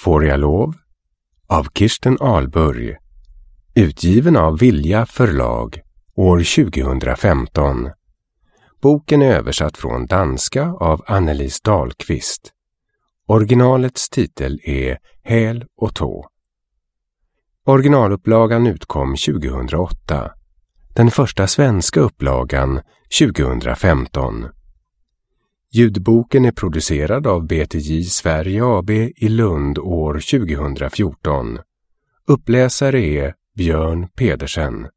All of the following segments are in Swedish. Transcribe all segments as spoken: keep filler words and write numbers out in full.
Får jag lov? Av Kirsten Ahlburg. Utgiven av Vilja förlag år tjugohundrafemton. Boken är översatt från danska av Annelies Dahlqvist. Originalets titel är Häl och tå. Originalupplagan utkom tjugohundraåtta. Den första svenska upplagan tjugohundrafemton. Ljudboken är producerad av B T J Sverige A B i Lund år tjugohundrafjorton. Uppläsare är Björn Pedersen.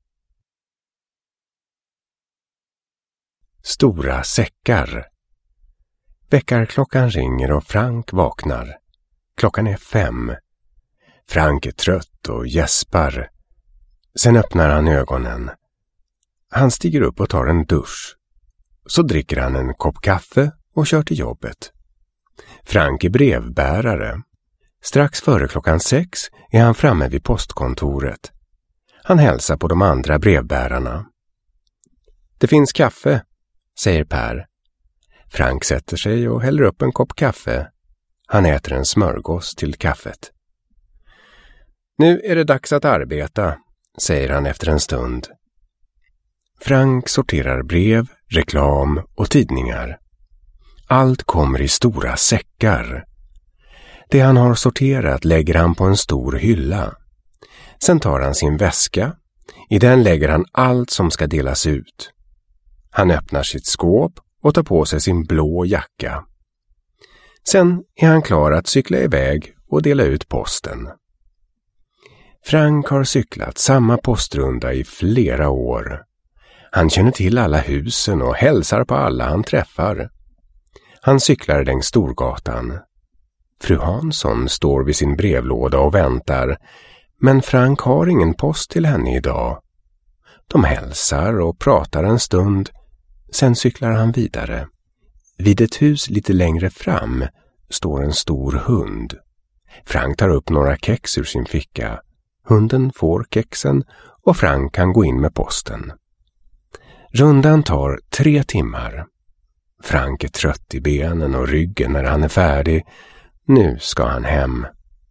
Stora säckar. Väckarklockan ringer och Frank vaknar. Klockan är fem. Frank är trött och gäspar. Sen öppnar han ögonen. Han stiger upp och tar en dusch. Så dricker han en kopp kaffe och kör till jobbet. Frank är brevbärare. Strax före klockan sex är han framme vid postkontoret. Han hälsar på de andra brevbärarna. Det finns kaffe, säger Per. Frank sätter sig och häller upp en kopp kaffe. Han äter en smörgås till kaffet. Nu är det dags att arbeta, säger han efter en stund. Frank sorterar brev, reklam och tidningar. Allt kommer i stora säckar. Det han har sorterat lägger han på en stor hylla. Sen tar han sin väska. I den lägger han allt som ska delas ut. Han öppnar sitt skåp och tar på sig sin blå jacka. Sen är han klar att cykla iväg och dela ut posten. Frank har cyklat samma postrunda i flera år. Han känner till alla husen och hälsar på alla han träffar. Han cyklar längs Storgatan. Fru Hansson står vid sin brevlåda och väntar, men Frank har ingen post till henne idag. De hälsar och pratar en stund, sen cyklar han vidare. Vid ett hus lite längre fram står en stor hund. Frank tar upp några kex ur sin ficka. Hunden får kexen och Frank kan gå in med posten. Rundan tar tre timmar. Frank är trött i benen och ryggen när han är färdig. Nu ska han hem.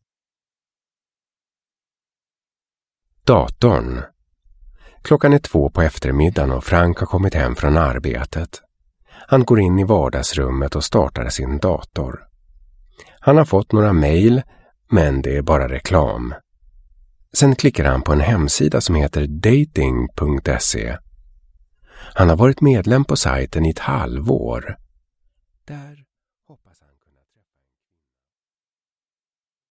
Datorn. Klockan är två på eftermiddagen och Frank har kommit hem från arbetet. Han går in i vardagsrummet och startar sin dator. Han har fått några mejl, men det är bara reklam. Sen klickar han på en hemsida som heter dating punkt se. Han har varit medlem på sajten i ett halvår. Där